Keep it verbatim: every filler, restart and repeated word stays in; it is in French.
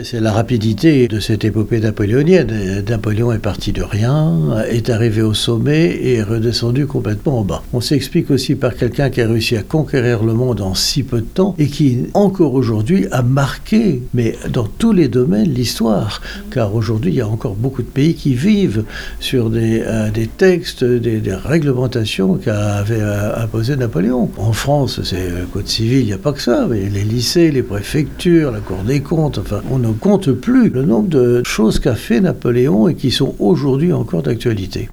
C'est la rapidité de cette épopée napoléonienne. Napoléon est parti de rien, est arrivé au sommet et est redescendu complètement en bas. On s'explique aussi par quelqu'un qui a réussi à conquérir le monde en si peu de temps et qui, encore aujourd'hui, a marqué, mais dans tous les domaines, l'histoire. Car aujourd'hui, il y a encore beaucoup de pays qui vivent sur des, euh, des textes, des, des réglementations qu'avait euh, imposé Napoléon. En France, c'est le code civil, il n'y a pas que ça, mais les lycées, les préfectures, la Cour des comptes, enfin, on ne compte plus le nombre de choses qu'a fait Napoléon et qui sont aujourd'hui encore d'actualité.